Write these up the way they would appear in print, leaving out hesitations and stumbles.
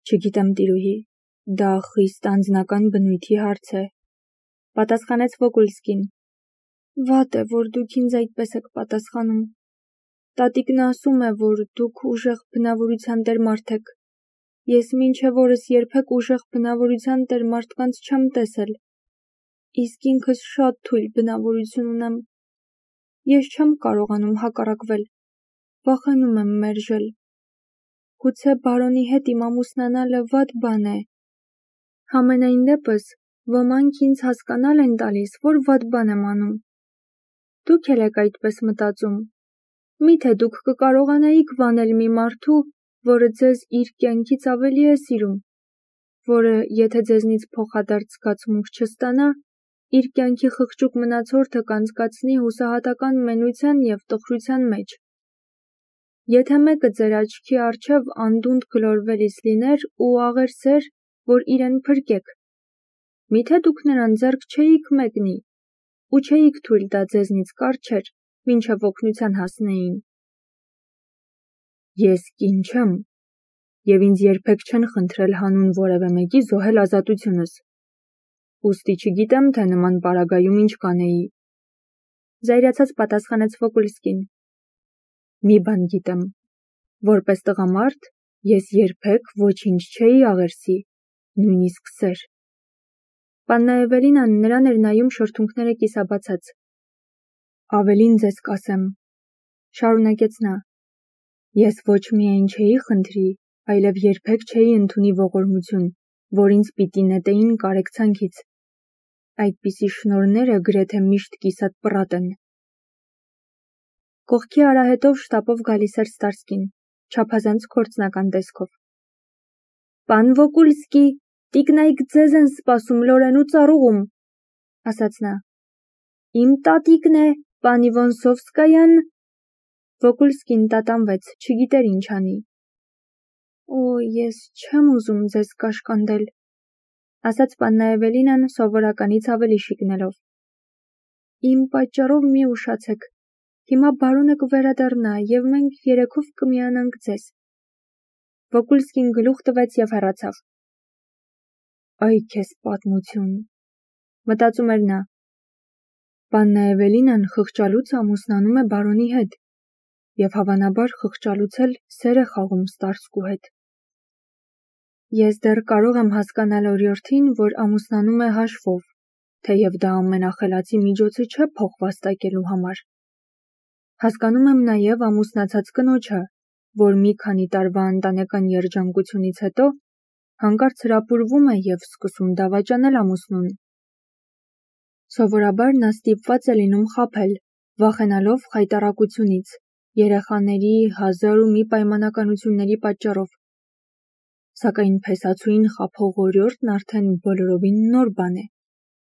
Չգիտեմ, տիրուհի, դա խիստ անձնական բնույթի հարց է, պատասխանեց Վոկուլսկին։ Վատ է, որ դուք ինձ այդպես եք պատասխանում։ Տատիկն ասում է, որ դուք ուժեղ բնավորության տեր մարդ եք։ Ես մինչև օրս երբեք ուժեղ բնավորության տեր մարդկանց չեմ տեսել։ Իսկ ինքս շատ թույլ բնավորություն ունեմ։ Ես չեմ կարողանում հակառակվել, վախենում եմ մերժել։ Գուցե բարոնի հետ իմ ամուսնանալը վատ բան է։ Համենայն դեպս, ոմանք ինձ հասկանալ են տալիս, որ վատ բան եմ անում։ Դուք էլ եք այդպես մտածում։ Միթե դուք կկարողանայիք վանել մի մարդու, որը ձեզ իր կյանքից ավելի է սիրում, որը, եթե ձեզնից փոխադարձ զգացմունք չստանա, իր կյանքի խղճուկ մնացորդը կանցկացնի հուսահատական մենության և տխրության մեջ։ Եթե մեկը ձեր աչքի առջև անդունդ գլորվելիս լիներ ու աղերսեր, որ իրեն փրկեք, միթե դուք նրան ձեռք չէիք մեկնի ու չէիք թույլ տա ձեզնից կառչեր, մինչև օգնության հասնեին։ Ես կին չեմ, և ինձ երբեք չեն խնդրել հանուն որևէ մեկի զոհել ազատությունս։ Ուստի չգիտեմ, թե նման պարագայում ինչ կանեի։ Զայրացած պատասխանեց Վոկուլսկին։ Մի բան գիտեմ, որպես տղամարդ ես երբեք ոչինչ չէի աղերսի, նույնիսկ սեր։ Պաննա Էվելինան նրան էր նայում շրթունքները կիսաբացած։ Ավելին ձեզ կասեմ, շարունակեց նա, ես ոչ միայն չէի խնդրի, այլև երբեք չէի ընդունի ողորմություն, որ ինձ պիտի նետեին կարեկցանքից։ Այդպիսի շնորհները գրեթե միշտ կիսատ պռատ են։ Կողքի արահետով շտապով գալիս էր Ստարսկին, չափազանց գործնական տեսքով։ Պան Վոկուլսկի, տիկնայք ձեզ են սպասում լորենու ծառուղում, ասաց նա։ Իմ տատիկն է, պան Իվոնսովսկայան։ Վոկուլսկին տատանվեց, չգիտեր ինչ անի։ Օ, ես չեմ ուզում ձեզ կաշկանդել, ասաց պաննա Էվելինան սովորականից ավելի շիկնելով։ Իմ պատճառով մի ուշացեք, հիմա բարոնը կվերադառնա և մենք երեքով կմիանանք ձեզ։ Վոկուլսկին գլուխ տվեց և հեռացավ։ Այ քեզ պատմություն, մտածում էր նա։ Պաննա Էվելինան խղճալուց ամուսնանում է բարոնի հետ և հավանաբար խղճալուց էլ սեր է խաղում Ստարսկու հետ։ Ես դեռ կարող եմ հասկանալ օրիորդին, որ ամուսնանում է հաշվով, թեև դա ամենախելացի միջոցը չէ փող վաստակելու համար։ Հասկանում եմ նաև ամուսնացած կնոջը, որ մի քանի տարվա ընտանեկան երջանկությունից հետո հանկարծ հրապուրվում է և սկսում դավաճանել ամուսնուն։ Սովորաբար նա ստիպված է լինում խաբել, վախենալով խայտառակությունից, երեխաների 1001 պայմանականությունների պատճառով։ Սակայն փեսացուին խաբող օրիորդն արդեն բոլորովին նոր բան է։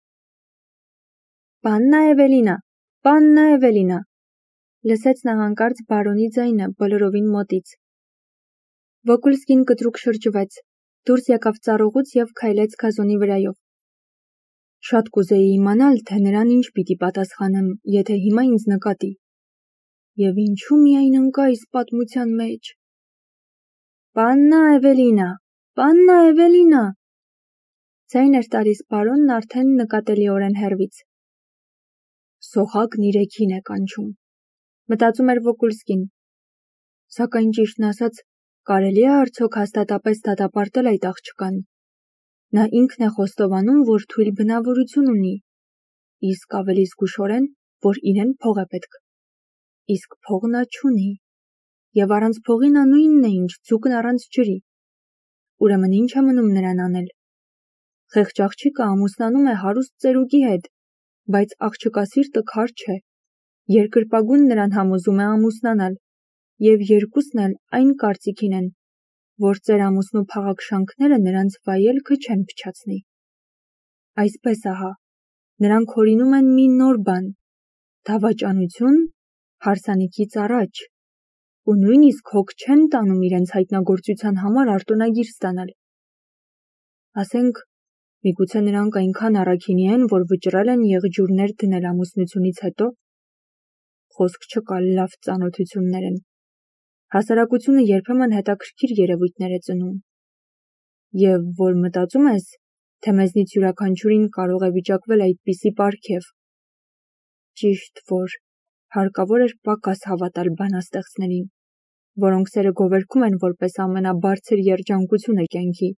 Պաննա Էվելինա, պաննա Էվելինա, լսեց նա հանկարծ բարոնի ձայնը բոլորովին մոտից։ Վոկուլսկին կտրուկ շրջվեց, դուրս եկավ ծառուղուց և քայլեց գազոնի վրայով։ Շատ կուզեի իմանալ, թե նրան ինչ պիտի պատասխանեմ, եթե հիմա ինձ նկատի։ Եվ ինչու միայն ընկա այս պատմության մեջ։ Պաննա Էվելինա, պաննա Էվելինա, ձայն էր տալիս բարոնն արդեն նկատելիորեն հեռվից։ Սոխակն իր էքին է կանչում, մտածում էր Վոկուլսկին։ Սակայն ճիշտն ասած, կարելի է արդյոք հաստատապես դատապարտել այդ աղջկան։ Նա ինքն է խոստովանում, որ թույլ բնավորություն ունի, իսկ ավելի զգուշորեն, որ իրեն փող է պետք։ Իսկ փող նա չունի, և առանց փողի նա նույնն է, ինչ ձուկն առանց ջրի։ Ուրեմն ինչ է մնում նրան անել։ Խեղճ աղջիկը ամուսնանում է հարուստ ծերուկի հետ, բայց աղջկա սիրտը քար չէ։ Երկրպագուն նրան համոզում է ամուսնանալ, և երկուսն էլ այն կարծիքին են, որ ծերամուսնու փաղաքշանքները նրանց վայելքը չեն փչացնի։ Այսպես ահա, նրանք հորինում են մի նոր բան՝ դավաճանություն հարսանիքից առաջ, ու նույնիսկ հոգ չեն տանում իրենց հայտնագործության համար արտոնագիր ստանալ։ Ասենք, միգուցե նրանք այնքան առաքինի են, որ վճռել են եղջյուրներ դնել ամուսնությունից հետո։ Խոսք չկա, լավ ծանոթություններ են։ Հասարակությունը երբեմն հետաքրքիր երևույթներ է ծնում։ և որ մտածում ես, թե մեզնից յուրաքանչյուրին կարող է վիճակվել այդպիսի պարգև։ Ճիշտ որ հարկավոր էր պակաս հավատալ բանաստեղծներին, որոնք սերը գովերգում են որպես ամենաբարձր երջանկությունը կյանքի։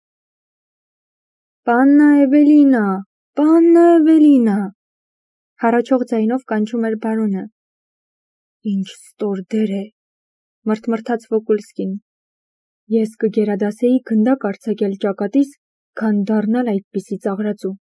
Պաննա Էվելինա, Պաննա Էվելինա, հառաչող ձայնով կանչում էր բարոնը։ Ինչ ստոր դեր է, մրթմրթաց Վոկուլսկին։ Ես կգերադասեի գնդակ արձակել ճակատիս, քան դառնալ այդպիսի ծաղրածու։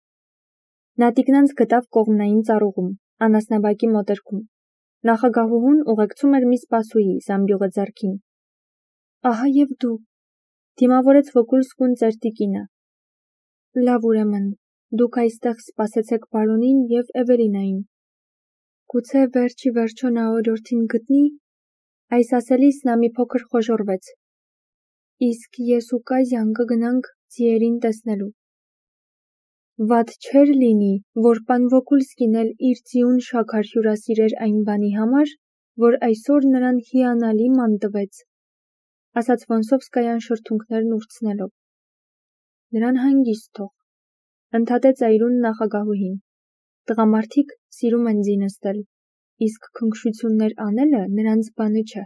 Նա տիկնանց գտավ կողմնային ծառուղում, անասնաբակի մոտերքում։ Նախագահուհուն ուղեկցում էր մի սպասուհի, զամբյուղը ձեռքին։ Ահա և դու, դիմավորեց Վոկուլսկուն ծեր տիկինը։ Լավ ուրեմն, դուք այստեղ սպասեցեք բարոնին և Էվելինային։ Գուցե վերջի վերջո նա օրիորդին գտնի։ Այս ասելիս նա մի փոքր խոժոռվեց։ Իսկ ես ու Կազյան կգնանք ձիերին տեսնելու։ Վատ չէր լինի, որ պան Վոկուլսկին էլ իր ձիուն շաքար հյուրասիրեր այն բանի համար, որ այսօր նրան հիանալի ման տվեց, ասաց Վոնսովսկայան շրթունքներն ուրցնելով։ Նրան հանգիստ թող, ընդհատեց այրուն նախագահուհին։ Տղամարդիկ սիրում են ձի նստել, իսկ քնքշություններ անելը նրանց բանը չէ։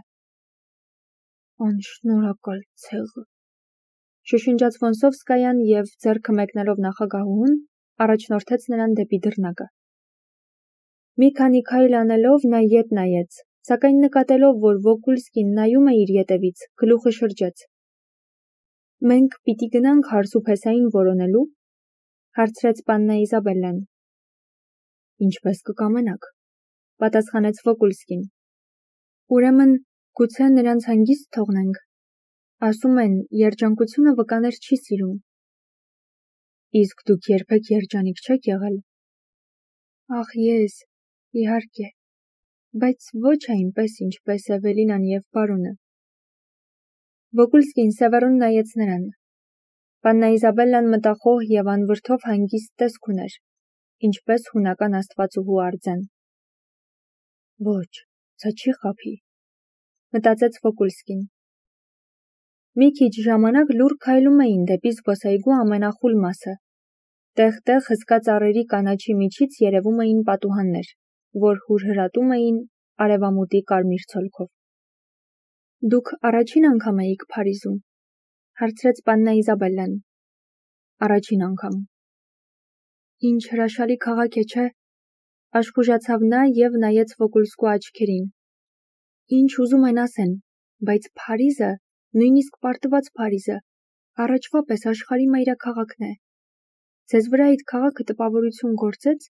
Անշնորհակալ ցեղը, շշնջաց Վոնսովսկայան և ձեռքը մեկնելով նախագահուհուն, առաջնորդեց նրան դեպի դռնակը։ Մի քանի քայլ անելով նա ետ նայեց, սակայն նկատելով, որ Վոկուլսկին նայում է իր ետևից, գլուխը շրջեց։ Մենք պիտի գնանք հարսուփեսային որոնելու, հարցրեց պաննա Իզաբելլան։ Ինչպես կկամենաք, պատասխանեց Վոկուլսկին։ Ուրեմն գուցե նրանց հանգիստ թողնենք։ Ասում են, երջանկությունը վկաներ չի սիրում։ Իսկ դուք երբեք երջանիկ չեք եղել։ Ախ ես, իհարկե, բայց ոչ այնպես, ինչպես Էվելինան և բարոնը։ Վոկուլսկին սևեռուն նայեց նրան։ Պաննա Իզաբելլան մտախոհ և անվրդով հանգիստ տեսք ուներ, ինչպես հունական աստվածուհու արձան։ Ոչ, սա չի խաբի, մտածեց Վոկուլսկին։ Մի քիչ ժամանակ լուռ քայլում էին դեպի զբոսայգու ամենախուլ մասը։ Տեղ-տեղ հսկա ծառերի կանաչի միջից երևում էին պատուհաններ, որ հուրհրատում էին արևամուտի կարմիր ցոլքով։ Դուք առաջին անգամ էիք Փարիզում, հարցրեց պաննա Իզաբելլան։ Առաջին անգամ։ Ինչ հրաշալի քաղաք է, չէ՞, աշխուժացավ նա և նայեց Վոկուլսկու աչքերին։ Ինչ ուզում են ասեն, բայց Փարիզը, նույնիսկ պարտված Փարիզը, առաջվա պես աշխարհի մայրաքաղաքն է։ Ձեզ վրա այդ քաղաքը տպավորություն գործեց։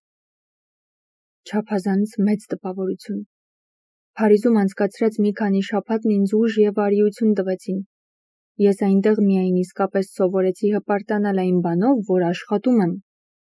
Չափազանց մեծ տպավորություն։ Փարիզում անցկացրած մի քանի շաբաթն ինձ ուժ և արիություն տվեցին։ Ես այնտեղ միայն իսկապես սովորեցի հպարտանալ այն բանով, որ աշխատում եմ։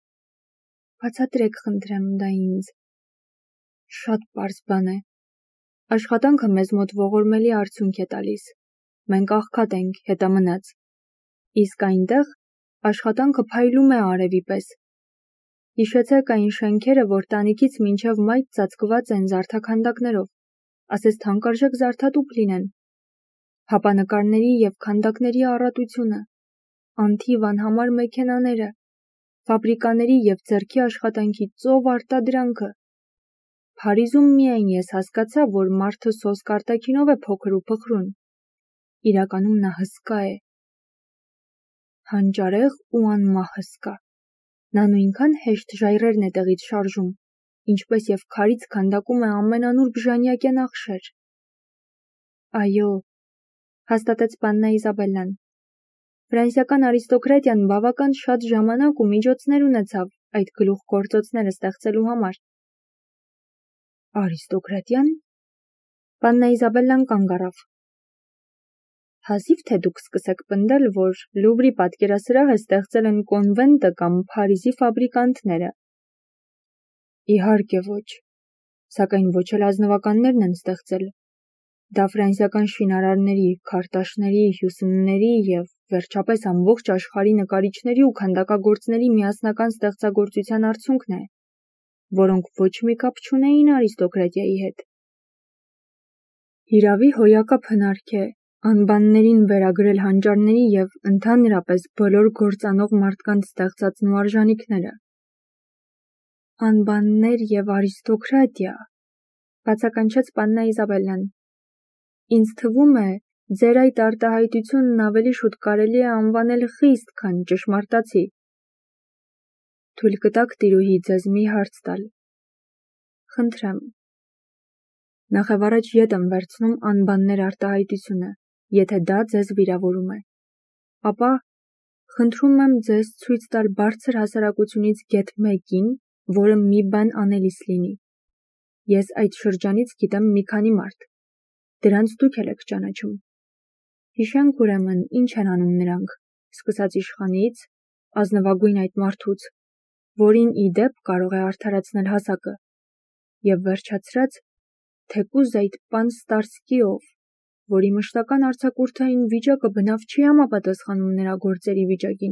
Բացատրեք, խնդրեմ, դա ինձ։ Շատ պարզ բան է։ Աշխատանքը մեզ մոտ ողորմելի արդյունք է տալիս։ Մենք աղքատ ենք, հետամնաց։ Իսկ այնտեղ աշխատանքը փայլում է արևի պես։ Հիշեցեք այն շենքերը, որ տանիքից մինչև մայթ ծածկված են զարդաքանդակներով, ասես թանկարժեք զարդատուփ լինեն։ Հապանկարների և քանդակների առատությունը, անթիվ անհամար մեքենաները, ֆաբրիկաների և ձեռքի աշխատանքի ծով արտադրանքը։ Փարիզում միայն ես հասկացա, որ մարդը սոսկ արտաքինով է փոքր ու փխրուն։ Իրականում նա հսկա է։ Հանճարեղ ու անմահ հսկա։ Նա նույնքան հեշտ ժայռերն է տեղից շարժում, ինչպես և քարից քանդակում է ամենանուրբ ժանյակյան ախշեր։ Այո, հաստատեց պաննա Իզաբելլան։ Ֆրանսիական արիստոկրատիան բավական շատ ժամանակ ու միջոցներ ունեցավ այդ գլուխգործոցները ստեղծելու համար։ Արիստոկրատիան։ Պաննա Իզաբելլան կանգ առավ։ Հազիվ թե դուք սկսեք պնդել, որ Լուվրի պատկերասրահը ստեղծել են կոնվենտը կամ Փարիզի ֆաբրիկանտները։ Իհարկե ոչ, սակայն ոչ էլ ազնվականներն են ստեղծել։ Դա ֆրանսիական շինարարների, քարտաշների, հյուսնների և վերջապես ամբողջ աշխարհի նկարիչների ու քանդակագործների միասնական ստեղծագործության արդյունքն է, որոնք ոչ մի կապ չունեին արիստոկրատիայի հետ։ Հիրավի հոյակապ հնարք է, Անբաններին վերագրել հանճարների և ընդհանրապես բոլոր գործանող մարդկանց ստեղծած նուարժանիքները։ Անբաններ և արիստոկրատիա, բացականչեց պաննա Իզաբելլան։ Ինձ թվում է, ձեր այդ արտահայտությունն ավելի շուտ կարելի է անվանել խիստ, քան ճշմարտացի։ Թույլ կտաք, տիրուհի, ձեզ մի հարց տալ։ Խնդրեմ։ Նախևառաջ ետ եմ վերցնում անբաններ արտահայտությունը, եթե դա ձեզ վիրավորում է։ Ապա խնդրում եմ ձեզ ցույց տալ բարձր հասարակությունից գեթ մեկին, որը մի բան անելիս լինի։ Ես այդ շրջանից գիտեմ մի քանի մարդ։ Դրանց դուք էլ եք ճանաչում։ Հիշենք ուրեմն ինչ են անում նրանք, սկսած իշխանից, ազնվագույն այդ մարդուց, որին ի դեպ կարող է արդարացնել հասակը, և վերջացրած թեկուզ այդ պան Ստարսկիով, որի մշտական արձակուրդային վիճակը բնավ չի համապատասխանում նրա գործերի վիճակին։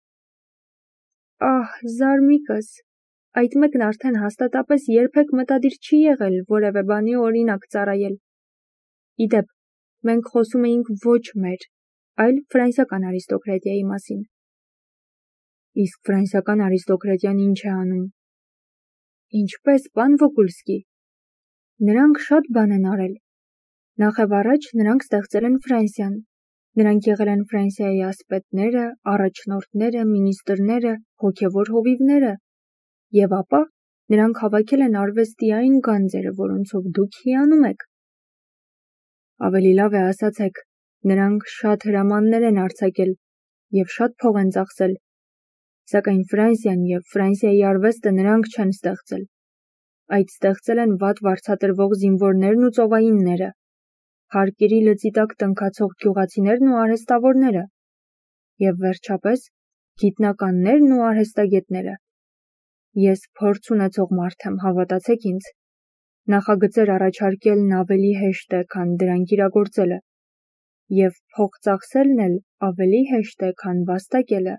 Ահ, զարմիկս, այդ մեկն արդեն հաստատապես երբեք մտադիր չի եղել որևէ բանի օրինակ ծառայել։ Ի դեպ, մենք խոսում էինք ոչ մեր, այլ ֆրանսիական արիստոկրատիայի մասին։ Իսկ ֆրանսիական արիստոկրատիան ինչ է անում։ Ինչպես, պան Վոկուլսկի։ Նրանք շատ բան են արել։ Նախևառաջ նրանք ստեղծել են Ֆրանսիան։ Նրանք եղել են Ֆրանսիայի ասպետները, առաջնորդները, մինիստրները, հոգևոր հովիվները, և ապա նրանք հավաքել են արվեստի այն գանձերը, որոնցով դուք հիանում եք։ Ավելի լավ է ասացեք, նրանք շատ հրամաններ են արձակել և շատ փող են ծախսել, սակայն Ֆրանսիան և Ֆրանսիայի արվեստը նրանք չեն ստեղծել։ Այդ ստեղծել են վատ վարձատրվող զինվորներն ու ծովայինները, հարկերի լծի տակ տնքացող գյուղացիներն ու արհեստավորները, և վերջապես գիտնականներն ու արհեստագետները։ Ես փորձ ունեցող մարդ եմ, հավատացեք ինձ։ Նախագծեր առաջարկելն ավելի հեշտ է, քան դրանք իրագործելը, և փող ծախսելն էլ ավելի հեշտ է, քան վաստակելը։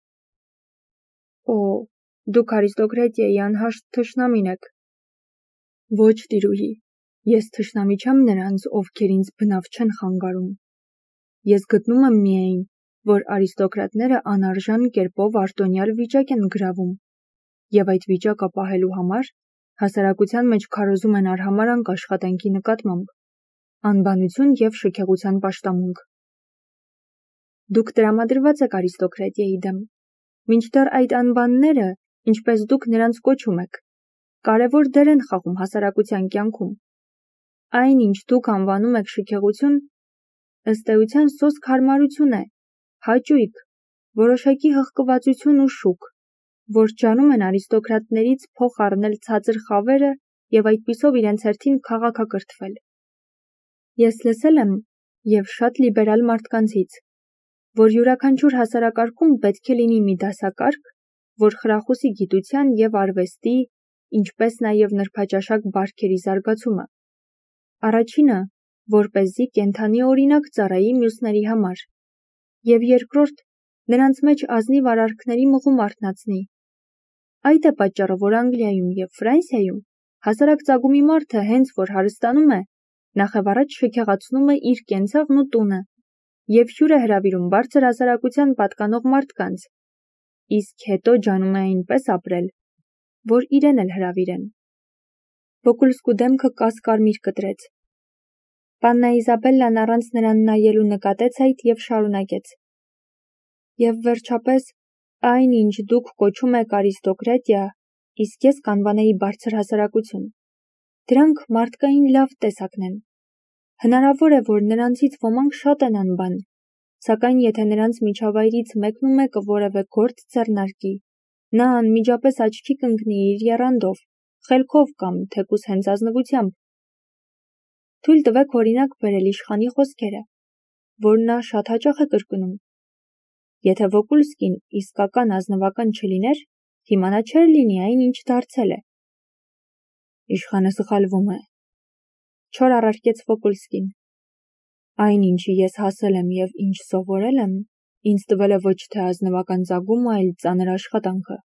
Օ, դուք արիստոկրատիայի անհաշտ թշնամին եք։ Ոչ, տիրուհի, ես թշնամի չեմ նրանց, ովքեր ինձ բնավ չեն խանգարում։ Ես գտնում եմ միայն, որ արիստոկրատները անարժան կերպով արտոնյալ վիճակ են գրավում, և այդ վիճակը պահելու համար հասարակության մեջ քարոզում են արհամարհանք աշխատանքի նկատմամբ, անբանություն և շքեղության պաշտամունք։ Դուք տրամադրված եք արիստոկրատիայի դեմ, մինչդեռ այդ անբանները, ինչպես դուք նրանց կոչում եք, կարևոր դեր են խաղում հասարակության կյանքում։ Այն, ինչ դուք անվանում եք շքեղություն, ըստ էության սոսկ հարմարություն է, հաճույք, որոշակի հղկվածություն ու շուք, որ ջանում են արիստոկրատներից փող առնել ցածր խավերը և այդպիսով իրենց հերթին քաղաքակրթվել։ Ես լսել եմ, և շատ լիբերալ մարդկանցից, որ յուրաքանչյուր հասարակարգում պետք է լինի մի դասակարգ, որ խրախուսի գիտության և արվեստի, ինչպես նաև նրբաճաշակ բարքերի զարգացումը։ Առաջինը, որպեսզի կենդանի օրինակ ծառայի մյուսների համար, և երկրորդ, նրանց մեջ ազնիվ արարքների մղում արթնացնի։ Այդ է պատճառը, որ Անգլիայում և Ֆրանսիայում հասարակ ծագումի մարդը հենց որ հարստանում է, նախևառաջ շքեղացնում է իր կենցաղն ու տունը, և հյուր է հրավիրում բարձր հասարակության պատկանող մարդկանց, իսկ հետո ջանում է այնպես ապրել, որ իրեն էլ հրավիրեն։ Վոկուլսկու դեմքը կասկարմիր կտրեց։ Պաննա Իզաբելլան առանց նրան նայելու նկատեց այդ և շարունակեց. Եվ վերջապես, այն, ինչ դուք կոչում եք արիստոկրատիա, իսկ ես կանվանեի բարձր հասարակություն։ Դրանք մարդկային լավ տեսակն են։ Հնարավոր է, որ նրանցից ոմանք շատ են անբան, սակայն եթե նրանց միջավայրից մեկն ու մեկը որևէ գործ ձեռնարկի, նա անմիջապես աչքի կընկնի իր եռանդով, խելքով կամ թեկուզ հենց ազնվությամբ։ Թույլ տվեք օրինակ բերել իշխանի խոսքերը, որ նա շատ հաճախ է կրկնում։ Եթե Վոկուլսկին իսկական ազնվական չլիներ, հիմա նա չէր լինի այն, ինչ դարձել է։ Իշխանը սխալվում է, չոր առարկեց Վոկուլսկին։ Այն, ինչի ես հասել եմ և ինչ սովորել եմ, ինձ տվել է ոչ թե ազնվական ծագումը, այլ ծանր աշխատանքը։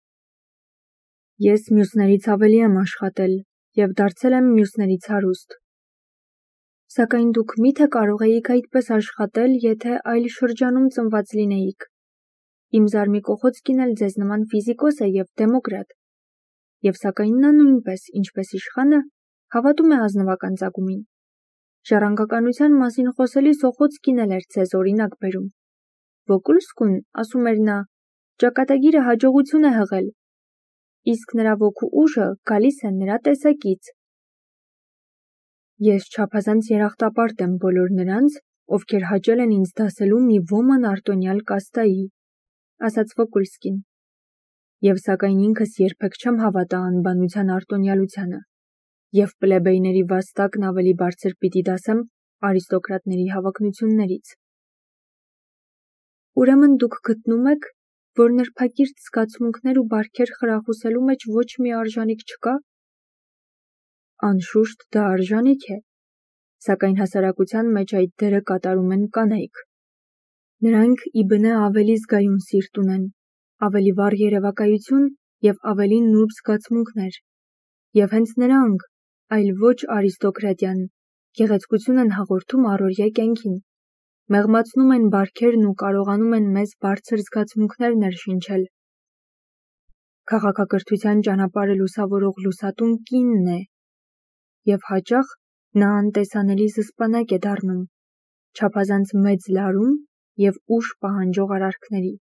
Ես մյուսներից ավելի եմ աշխատել և դարձել եմ մյուսներից հարուստ։ Սակայն դուք միթե կարող էիք այդպես աշխատել, եթե այլ շրջանում ծնված լինեիք։ Իմ զարմիկոխոց կին էլ ձեզ նման ֆիզիկոս է և դեմոկրատ։ Եվ սակայն նա նույնպես, ինչպես իշխանը, հավատում է ազնվական ծագումին։ Ժառանգականության մասին խոսելի սոխոց կին էլ էր ձեզ օրինակ բերում։ Վոկուլսկուն, ասում էր նա, ճակատագիրը հաջողություն է հղել, իսկ նրա ոգու ուժը գալիս է նրա տեսակից։ Ես չափազանց երախտապարտ եմ բոլոր նրանց, ովքեր հաճել են ինձ դասելու մի ոման արտոնյալ կաստայի, ասաց Վոկուլսկին։ Եվ սակայն ինքս երբեք չեմ հավատա անբանության արտոնյալությանը, և պլեբեյների վաստակն ավելի բարձր պիտի դասեմ արիստոկրատների հավակնություններից։ Ուրեմն դուք գտնում եք, որ նրբակիրթ զգացմունքներ ու բարքեր խրախուսելու մեջ ոչ մի արժանիք չկա։ Անշուշտ դա արժանիք է, սակայն հասարակության մեջ այդ դերը կատարում են կանայք։ Նրանք ի բնե ավելի զգայուն սիրտ ունեն, ավելի վառ երևակայություն և ավելի նուրբ զգացմունքներ, և հենց նրանք, այլ ոչ արիստոկրատիան, գեղեցկություն են հաղորդում առօրյա կյանքին, մեղմացնում են բարքերն ու կարողանում են մեզ բարձր զգացմունքներ ներշնչել։ Քաղաքակրթության ճանապարհը լուսավորող լուսատուն կինն է, և հաճախ նա անտեսանելի զսպանակ է դառնում, չափազանց մեծ լարում և ուժ պահանջող արարքների։